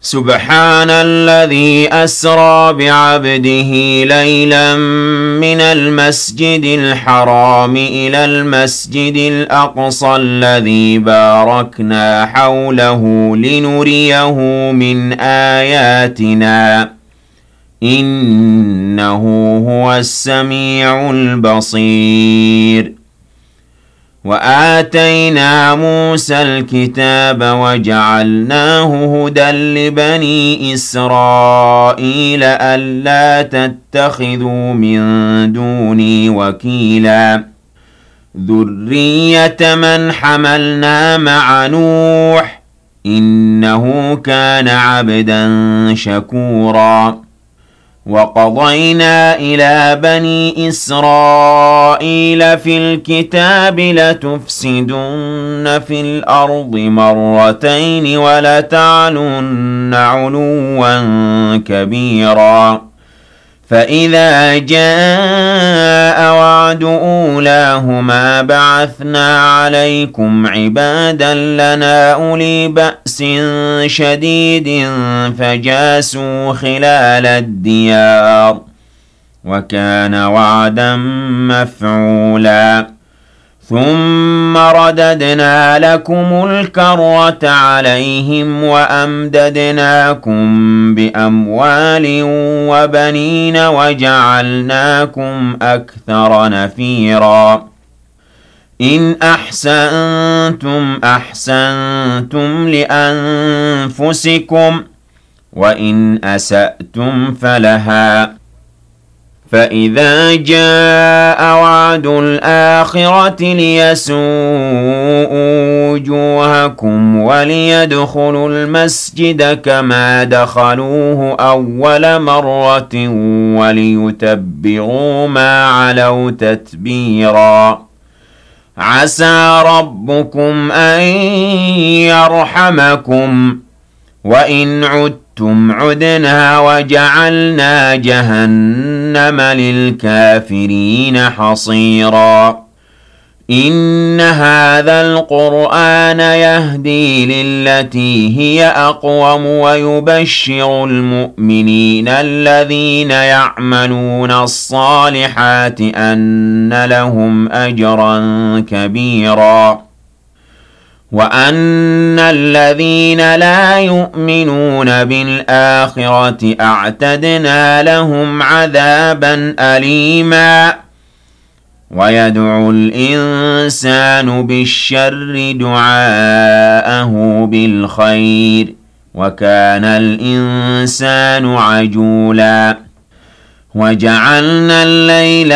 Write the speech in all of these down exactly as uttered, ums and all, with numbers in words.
سبحان الذي أسرى بعبده ليلا من المسجد الحرام إلى المسجد الأقصى الذي باركنا حوله لنريه من آياتنا إنه هو السميع البصير. وآتينا موسى الكتاب وجعلناه هدى لبني إسرائيل ألا تتخذوا من دوني وكيلا ذرية من حملنا مع نوح إنه كان عبدا شكورا. وقضينا إلى بني إسرائيل في الكتاب لتفسدن في الأرض مرتين ولتعلن علوا كبيرا فإذا جاء وعد أولاهما بعثنا عليكم عبادا لنا أولي بأس شديد فجاسوا خلال الديار وكان وعدا مفعولا. ثم رددنا لكم الكرة عليهم وأمددناكم بأموال وبنين وجعلناكم أكثر نفيرا. إن أحسنتم أحسنتم لأنفسكم وإن أسأتم فلها. فإذا جاء وعد الآخرة ليسوءوا وجوهكم وليدخلوا المسجد كما دخلوه أول مرة وليتبروا ما علوا تتبيرا. عسى ربكم أن يرحمكم وإن عدتم عدنا وجعلنا جهنم للكافرين حصيرا. إن هذا القرآن يهدي للتي هي أقوم ويبشر المؤمنين الذين يعملون الصالحات أن لهم أجرا كبيرا وأن الذين لا يؤمنون بالآخرة أعتدنا لهم عذابا أليما. ويدعو الإنسان بالشر دعاءه بالخير وكان الإنسان عجولا. وجعلنا الليل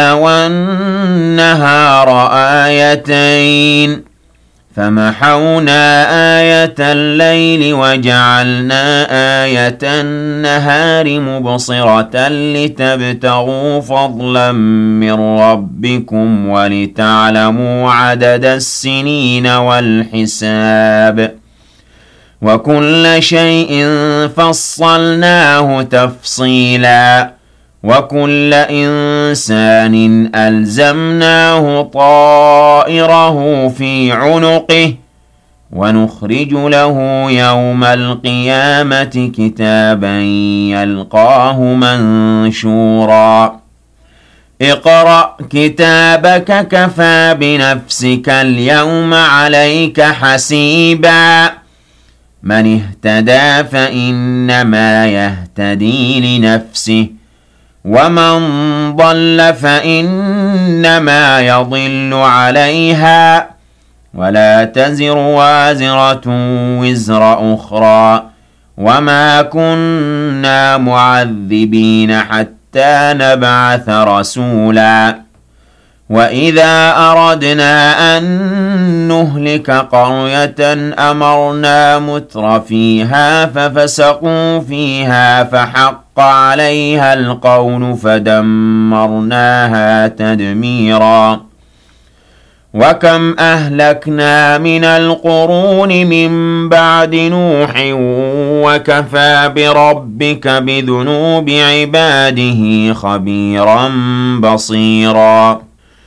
والنهار آيتين فمحونا آية الليل وجعلنا آية النهار مبصرة لتبتغوا فضلا من ربكم ولتعلموا عدد السنين والحساب وكل شيء فصلناه تفصيلا. وكل إنسان ألزمناه طائره في عنقه ونخرج له يوم القيامة كتابا يلقاه منشورا. اقرأ كتابك كفى بنفسك اليوم عليك حسيبا. من اهتدى فإنما يهتدي لنفسه ومن ضل فإنما يضل عليها ولا تزر وازرة وزر أخرى وما كنا معذبين حتى نبعث رسولا. وإذا أردنا أن نهلك قرية أمرنا متر فيها ففسقوا فيها فحق عليها القول فدمرناها تدميرا. وكم أهلكنا من القرون من بعد نوح وكفى بربك بذنوب عباده خبيرا بصيرا.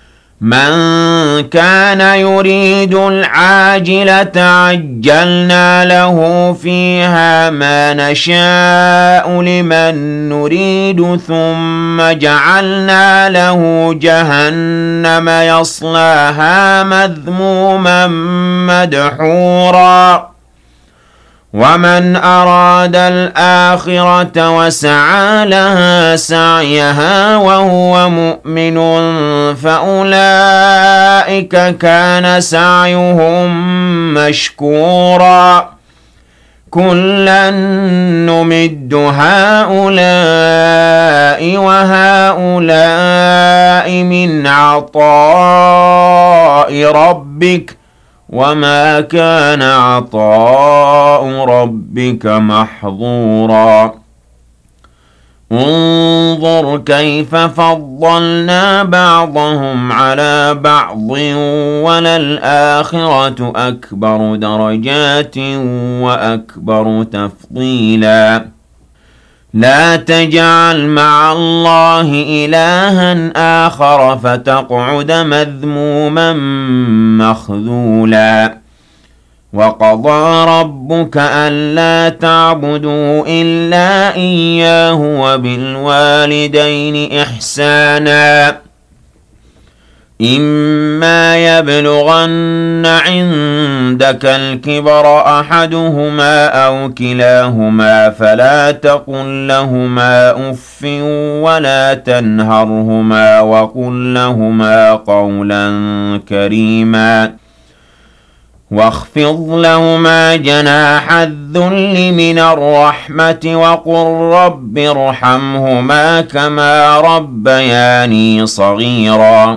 من كان يريد العاجلة عجلنا له فيها ما نشاء لمن نريد ثم جعلنا له جهنم يصلاها مذموما مدحورا ومن أراد الآخرة وسعى لها سعيها وهو مؤمن فأولئك كان سعيهم مشكورا كلا نمد هؤلاء وهؤلاء من عطاء ربك وما كان عطاء ربك محظورا انظر كيف فضلنا بعضهم على بعض وللآخرة أكبر درجات وأكبر تفضيلا لا تجعل مع الله إلها آخر فتقعد مذموما مخذولا وقضى ربك ألا تعبدوا إلا إياه وبالوالدين إحسانا إما يبلغن عندك الكبر أحدهما أو كلاهما فلا تقل لهما أف ولا تنهرهما وقل لهما قولا كريما واخفض لهما جناح الذل من الرحمة وقل رب ارحمهما كما ربياني صغيرا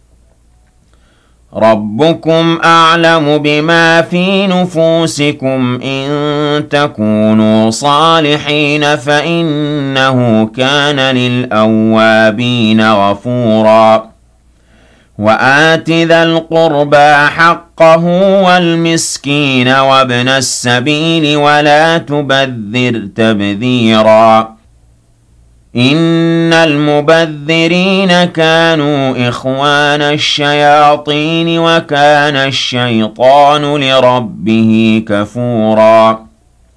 ربكم أعلم بما في نفوسكم إن تكونوا صالحين فإنه كان للأوابين غفورا وآت ذا القربى حقه والمسكين وابن السبيل ولا تبذر تبذيرا إن المبذرين كانوا إخوان الشياطين وكان الشيطان لربه كفورا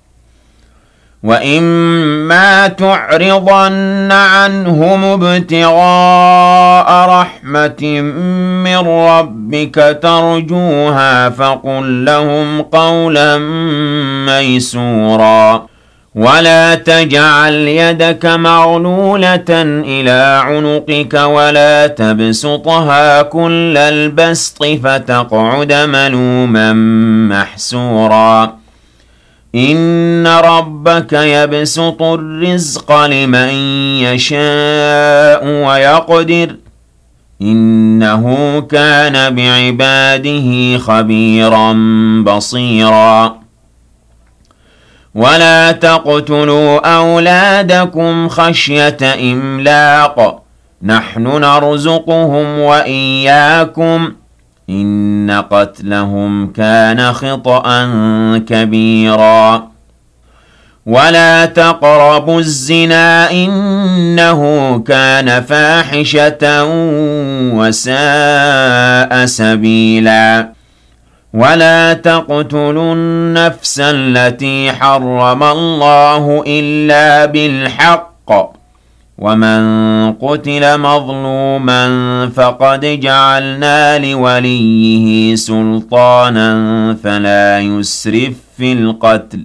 وإما تعرضن عنهم ابتغاء رحمة من ربك ترجوها فقل لهم قولا ميسورا ولا تجعل يدك مغلولة إلى عنقك ولا تبسطها كل البسط فتقعد ملوما محسورا إن ربك يبسط الرزق لمن يشاء ويقدر إنه كان بعباده خبيرا بصيرا ولا تقتلوا أولادكم خشية إملاق نحن نرزقهم وإياكم إن قتلهم كان خطأ كبيرا ولا تقربوا الزنا إنه كان فاحشة وساء سبيلا ولا تقتلوا النفس التي حرم الله إلا بالحق ومن قتل مظلوما فقد جعلنا لوليه سلطانا فلا يسرف في القتل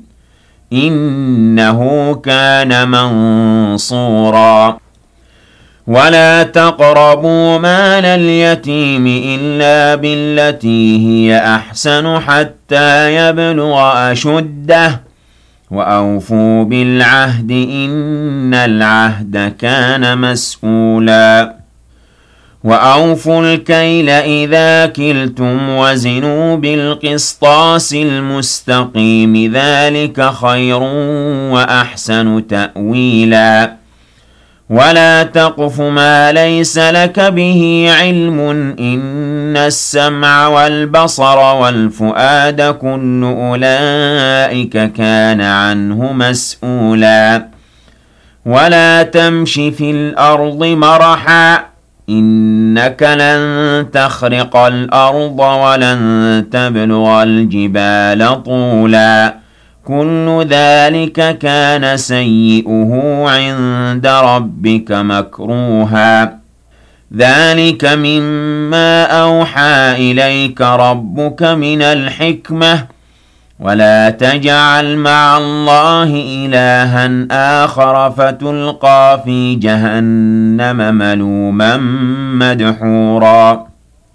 إنه كان منصورا ولا تقربوا مال اليتيم إلا بالتي هي أحسن حتى يبلغ أشده وأوفوا بالعهد إن العهد كان مسؤولا وأوفوا الكيل إذا كلتم وزنوا بالقسطاس المستقيم ذلك خير وأحسن تأويلا ولا تقف ما ليس لك به علم إن السمع والبصر والفؤاد كل أولئك كان عنه مسؤولا ولا تمش في الأرض مرحا إنك لن تخرق الأرض ولن تبلغ الجبال طولا كل ذلك كان سيئه عند ربك مكروها ذلك مما أوحى إليك ربك من الحكمة ولا تجعل مع الله إلها آخر فتلقى في جهنم ملوما مدحورا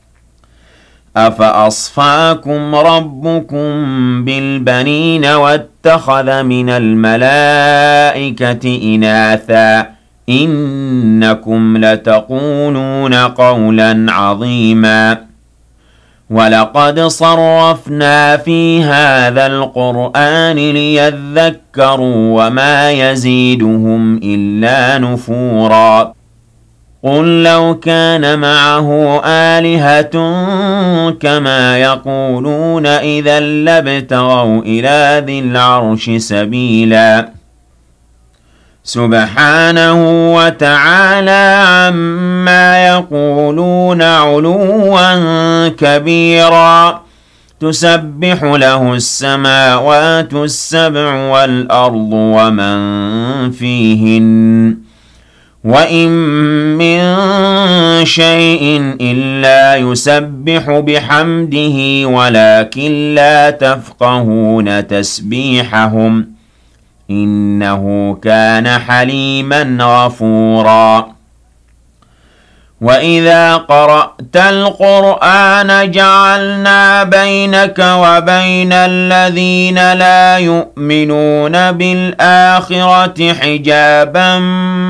أفأصفاكم ربكم بالبنين واتخذ من الملائكة إناثا إنكم لتقولون قولا عظيما ولقد صرفنا في هذا القرآن ليذكروا وما يزيدهم إلا نفورا قل لو كان معه آلهة كما يقولون إذا لابتغوا إلى ذي العرش سبيلا سبحانه وتعالى عما يقولون علوا كبيرا تسبح له السماوات السبع والأرض ومن فيهن وإن من شيء إلا يسبح بحمده ولكن لا تفقهون تسبيحهم إنه كان حليما غفورا وإذا قرأت القرآن جعلنا بينك وبين الذين لا يؤمنون بالآخرة حجابا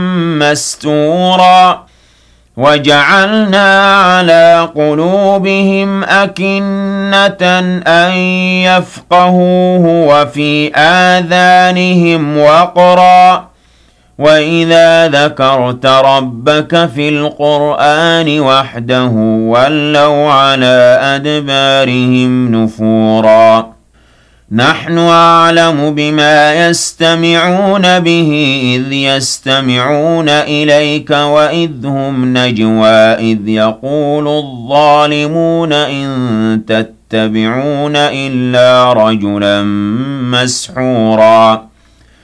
مستورا وجعلنا على قلوبهم أكنة أن يفقهوه وفي آذانهم وقرا وإذا ذكرت ربك في القرآن وحده ولوا على أدبارهم نفورا نحن أعلم بما يستمعون به إذ يستمعون إليك وإذ هم نجوى إذ يقول الظالمون إن تتبعون إلا رجلا مسحورا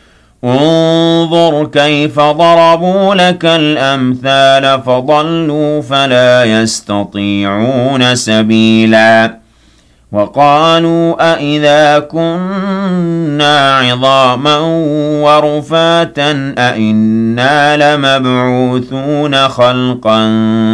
انظر كيف ضربوا لك الأمثال فضلوا فلا يستطيعون سبيلا وقالوا أئذا كنا عظاما ورفاتا أئنا لمبعوثون خلقا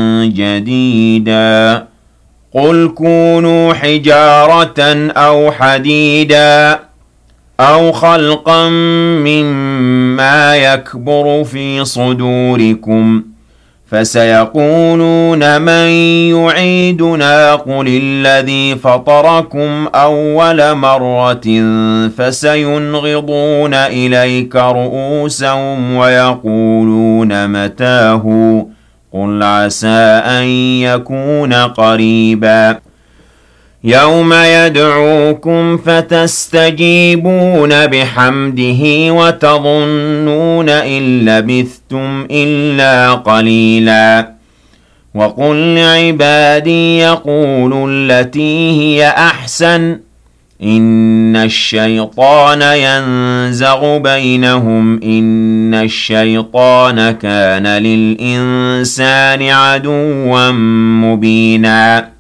جديدا قل كونوا حجارة أو حديدا أو خلقا مما يكبر في صدوركم فسيقولون من يعيدنا قل الذي فطركم أول مرة فسينغضون إليك رؤوسهم ويقولون متاه قل عسى أن يكون قريبا يوم يدعوكم فتستجيبون بحمده وتظنون إن لبثتم إلا قليلا وقل لعبادي يقولوا التي هي أحسن إن الشيطان ينزغ بينهم إن الشيطان كان للإنسان عدوا مبينا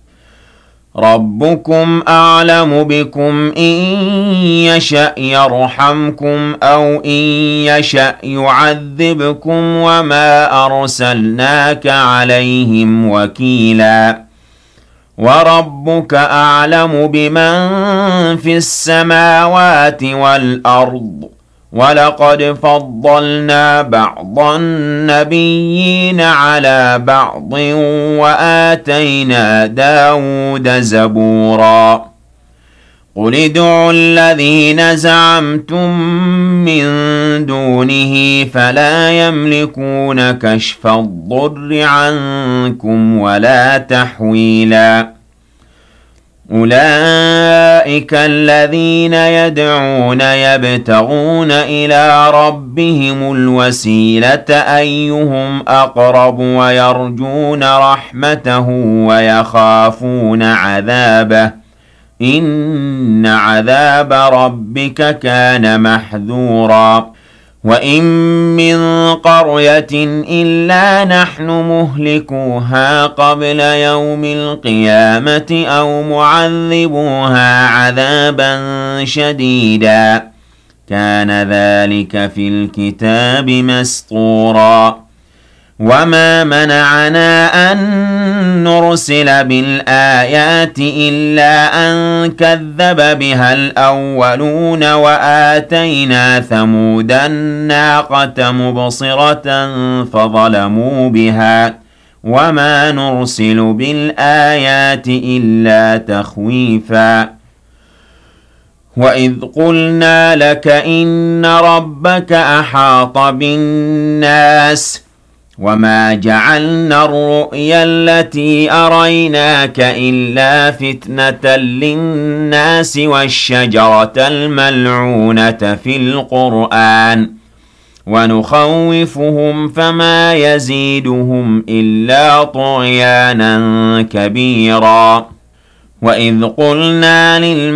ربكم أعلم بكم إن يشأ يرحمكم أو إن يشأ يعذبكم وما أرسلناك عليهم وكيلا وربك أعلم بمن في السماوات والأرض ولقد فضلنا بعض النبيين على بعض وآتينا داود زبورا قل ادعوا الذين زعمتم من دونه فلا يملكون كشف الضر عنكم ولا تحويلا أولئك الذين يدعون يبتغون إلى ربهم الوسيلة أيهم أقرب ويرجون رحمته ويخافون عذابه إن عذاب ربك كان محذورا وإن من قرية إلا نحن مهلكوها قبل يوم القيامة أو معذبوها عذابا شديدا كان ذلك في الكتاب مسطورا وما منعنا أن نرسل بالآيات إلا أن كذب بها الأولون وآتينا ثمود الناقة مبصرة فظلموا بها وما نرسل بالآيات إلا تخويفا وإذ قلنا لك إن ربك أحاط بالناس وما جعلنا الرؤيا التي أريناك إلا فتنة للناس والشجرة الملعونة في القرآن ونخوفهم فما يزيدهم إلا طغيانا كبيرا وإذ قلنا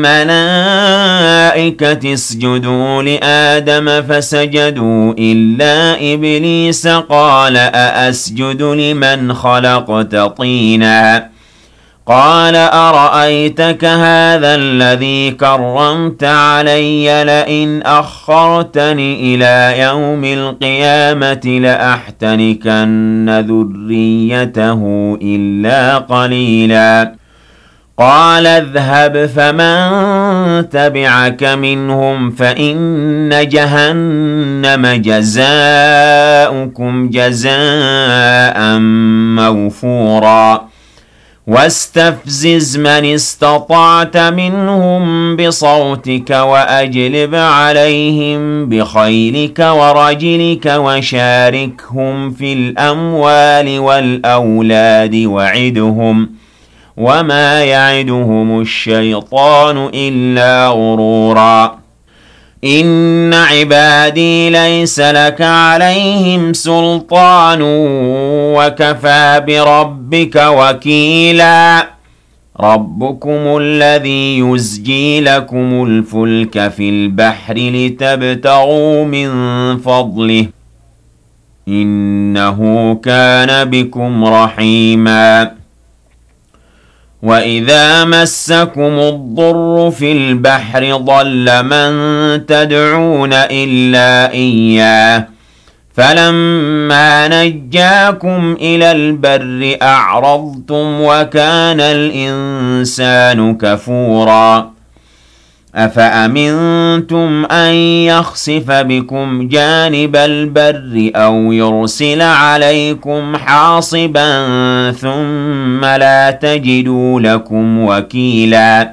للملائكة اسجدوا لآدم فسجدوا إلا إبليس قال أأسجد لمن خلقت طينا قال أرأيتك هذا الذي كرمت علي لئن أخرتني إلى يوم القيامة لأحتنكن ذريته إلا قليلا قال اذهب فمن تبعك منهم فإن جهنم جزاؤكم جزاء موفورا واستفزز من استطعت منهم بصوتك وأجلب عليهم بخيلك ورجلك وشاركهم في الأموال والأولاد وعدهم وما يعدهم الشيطان إلا غرورا إن عبادي ليس لك عليهم سلطان وكفى بربك وكيلا ربكم الذي يزجي لكم الفلك في البحر لتبتغوا من فضله إنه كان بكم رحيما وإذا مسكم الضر في البحر ضل من تدعون إلا إياه فلما نجاكم إلى البر أعرضتم وكان الإنسان كفورا أفأمنتم أن يخسف بكم جانب البر أو يرسل عليكم حاصبا ثم لا تجدوا لكم وكيلا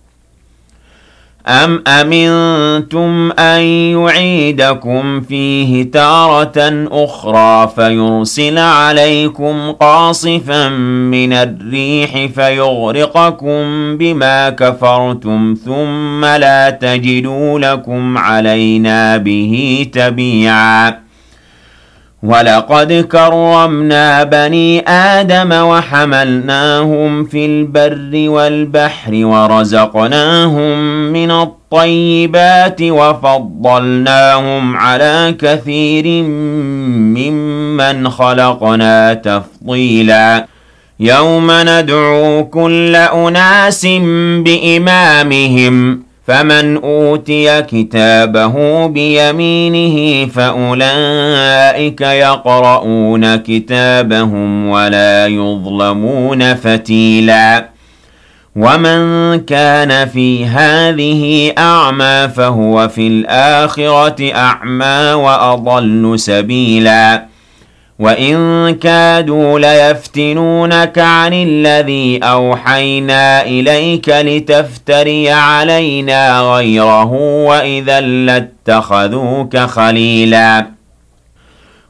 أم أمنتم أن يعيدكم فيه تارة أخرى فيرسل عليكم قاصفا من الريح فيغرقكم بما كفرتم ثم لا تجدوا لكم علينا به تبيعا ولقد كرمنا بني آدم وحملناهم في البر والبحر ورزقناهم من الطيبات وفضلناهم على كثير ممن خلقنا تفضيلا يوم ندعو كل أناس بإمامهم فمن أوتي كتابه بيمينه فأولئك يقرؤون كتابهم ولا يظلمون فتيلا ومن كان في هذه أعمى فهو في الآخرة أعمى وأضل سبيلا وإن كادوا ليفتنونك عن الذي أوحينا إليك لتفتري علينا غيره وإذا لاتخذوك خليلا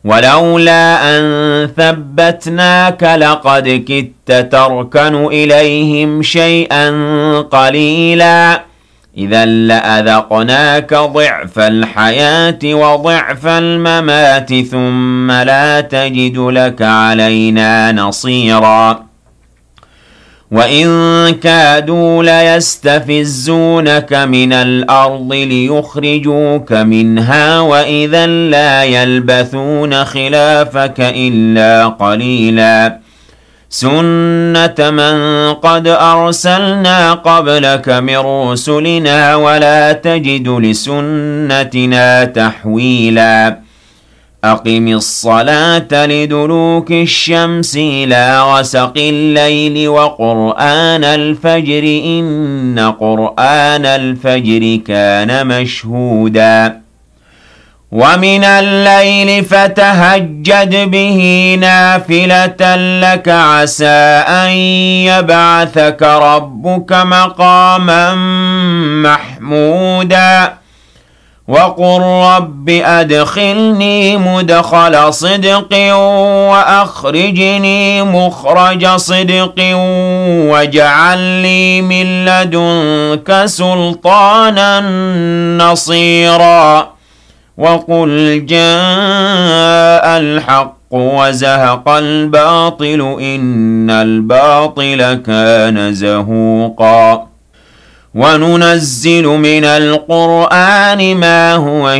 ولولا أن ثبتناك لقد كدت تركن إليهم شيئا قليلا إذا لأذقناك ضعف الحياة وضعف الممات ثم لا تجد لك علينا نصيرا وإن كادوا ليستفزونك من الأرض ليخرجوك منها وإذا لا يلبثون خلافك إلا قليلا سنة من قد أرسلنا قبلك من رسلنا ولا تجد لسنتنا تحويلا أقم الصلاة لدلوك الشمس إلى غسق الليل وقرآن الفجر إن قرآن الفجر كان مشهودا ومن الليل فتهجد به نافلة لك عسى أن يبعثك ربك مقاما محمودا وقل رب أدخلني مدخل صدق وأخرجني مخرج صدق واجعل لي من لدنك سلطانا نصيرا وقل جاء الحق وزهق الباطل إن الباطل كان زهوقا وننزل من القرآن ما هو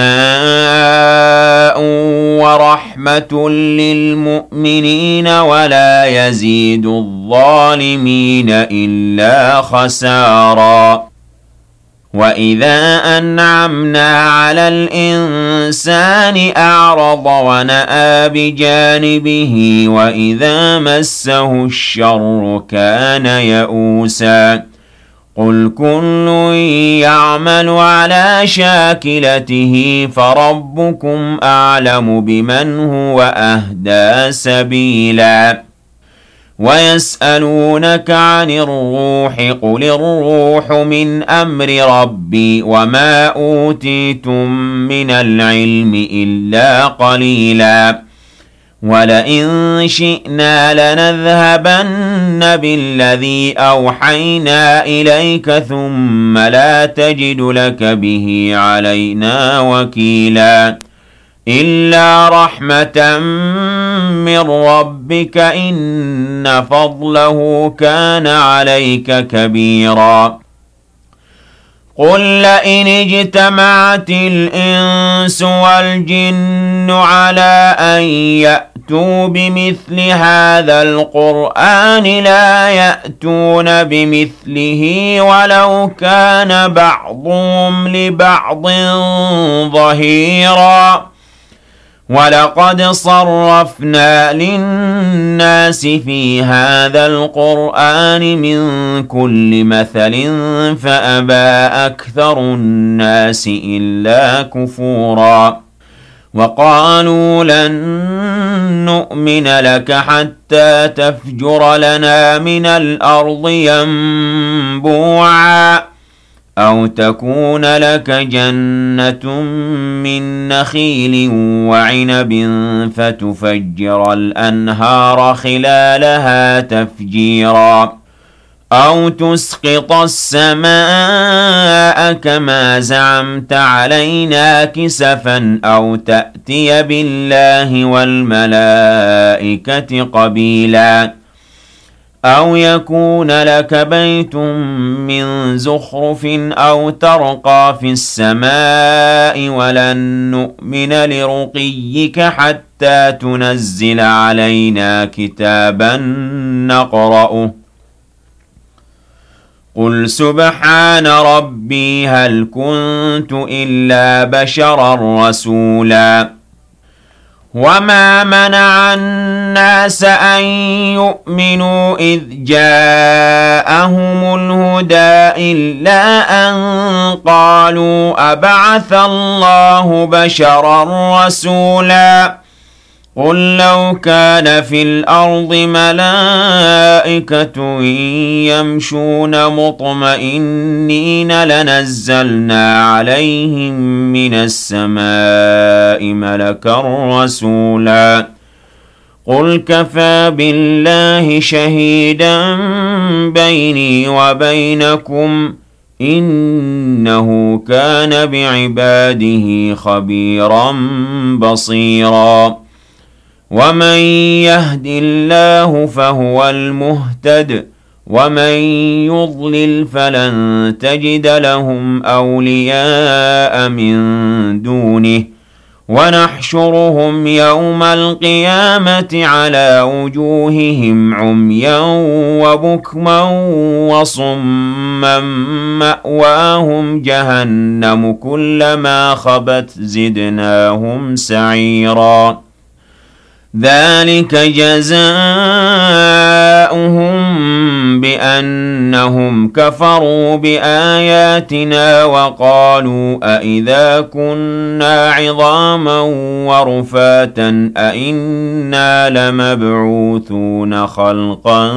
شفاء ورحمة للمؤمنين ولا يزيد الظالمين إلا خسارا وإذا أنعمنا على الإنسان أعرض ونأى بجانبه وإذا مسه الشر كان يئوسا قل كل يعمل على شاكلته فربكم أعلم بمن هو أهدى سبيلا ويسألونك عن الروح قل الروح من أمر ربي وما أوتيتم من العلم إلا قليلا ولئن شئنا لنذهبن بالذي أوحينا إليك ثم لا تجد لك به علينا وكيلا إلا رحمة من ربك إن فضله كان عليك كبيرا قل لئن اجتمعت الإنس والجن على أن يأتوا بمثل هذا القرآن لا يأتون بمثله ولو كان بعضهم لبعض ظهيرا ولقد صرفنا للناس في هذا القرآن من كل مثل فأبى أكثر الناس إلا كفورا وقالوا لن نؤمن لك حتى تفجر لنا من الأرض ينبوعا أو تكون لك جنة من نخيل وعنب فتفجر الأنهار خلالها تفجيرا أو تسقط السماء كما زعمت علينا كسفا أو تأتي بالله والملائكة قبيلا أو يكون لك بيت من زخرف أو ترقى في السماء ولن نؤمن لرقيك حتى تنزل علينا كتابا نقرأه قل سبحان ربي هل كنت إلا بشرا رسولا وما منع الناس أن يؤمنوا إذ جاءهم الهدى إلا أن قالوا أبعث الله بشرا رسولا قل لو كان في الأرض ملائكة يمشون مطمئنين لنزلنا عليهم من السماء ملكا رسولا قل كفى بالله شهيدا بيني وبينكم إنه كان بعباده خبيرا بصيرا ومن يهد الله فهو المهتد ومن يضلل فلن تجد لهم أولياء من دونه ونحشرهم يوم القيامة على وجوههم عميا وبكما وصما مأواهم جهنم كلما خبت زدناهم سعيرا ذلك جزاؤهم بأنهم كفروا بآياتنا وقالوا أإذا كنا عظاما ورفاتا أإنا لمبعوثون خلقا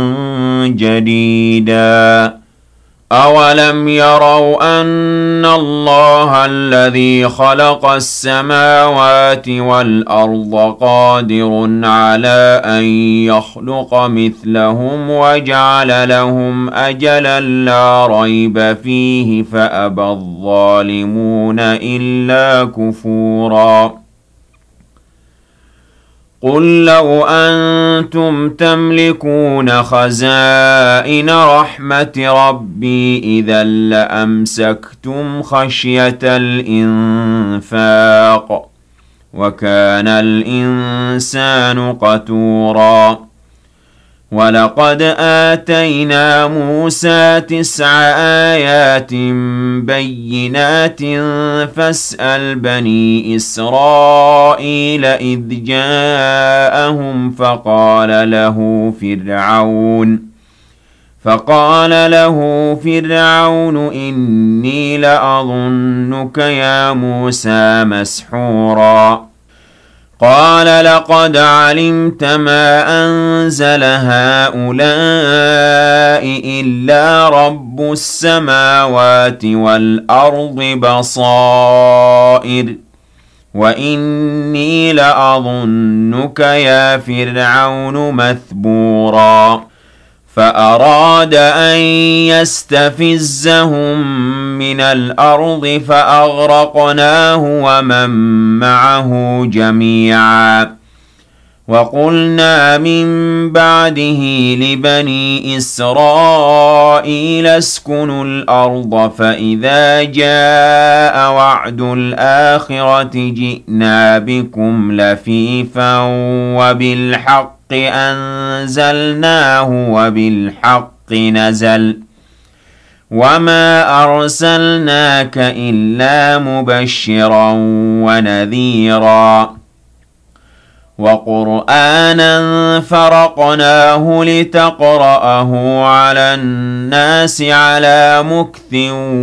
جديدا أولم يروا أن الله الذي خلق السماوات والأرض قادر على أن يخلق مثلهم وجعل لهم أجلا لا ريب فيه فأبى الظالمون إلا كفورا قل لو أنتم تملكون خزائن رحمة ربي إذا لأمسكتم خشية الإنفاق وكان الإنسان قتورا ولقد آتينا موسى تسع آيات بينات فاسأل بني إسرائيل إذ جاءهم فقال له فرعون فقال له فرعون إني لأظنك يا موسى مسحورا قال لقد علمت ما أنزل هؤلاء إلا رب السماوات والأرض بصائر وإني لأظنك يا فرعون مثبورا فأراد أن يستفزهم من الأرض فأغرقناه ومن معه جميعا وقلنا من بعده لبني إسرائيل اسكنوا الأرض فإذا جاء وعد الآخرة جئنا بكم لفيفا وبالحق أنزلناه وبالحق نزل وما أرسلناك إلا مبشرا ونذيرا وقرآنا فرقناه لتقرأه على الناس على مكث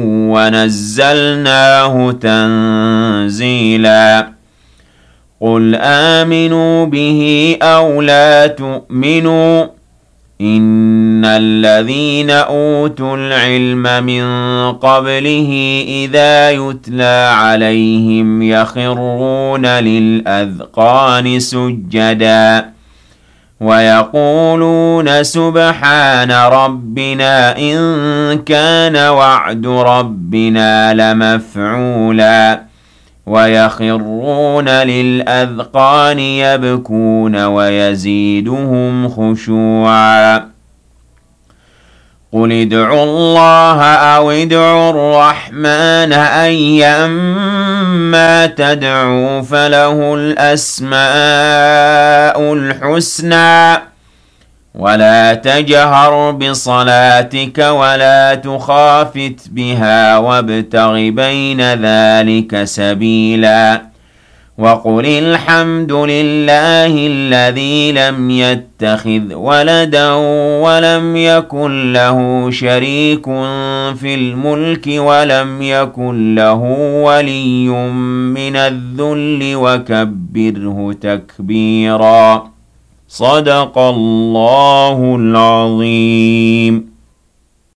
ونزلناه تنزيلا قل آمنوا به أو لا تؤمنوا إن الذين أوتوا العلم من قبله إذا يتلى عليهم يخرون للأذقان سجدا ويقولون سبحان ربنا إن كان وعد ربنا لمفعولا ويخرون للأذقان يبكون ويزيدهم خشوعا قل ادعوا الله أو ادعوا الرحمن أيما تدعوا فله الأسماء الحسنى ولا تجهر بصلاتك ولا تخافت بها وابتغ بين ذلك سبيلا وقل الحمد لله الذي لم يتخذ ولدا ولم يكن له شريك في الملك ولم يكن له ولي من الذل وكبره تكبيرا. صدق الله العظيم.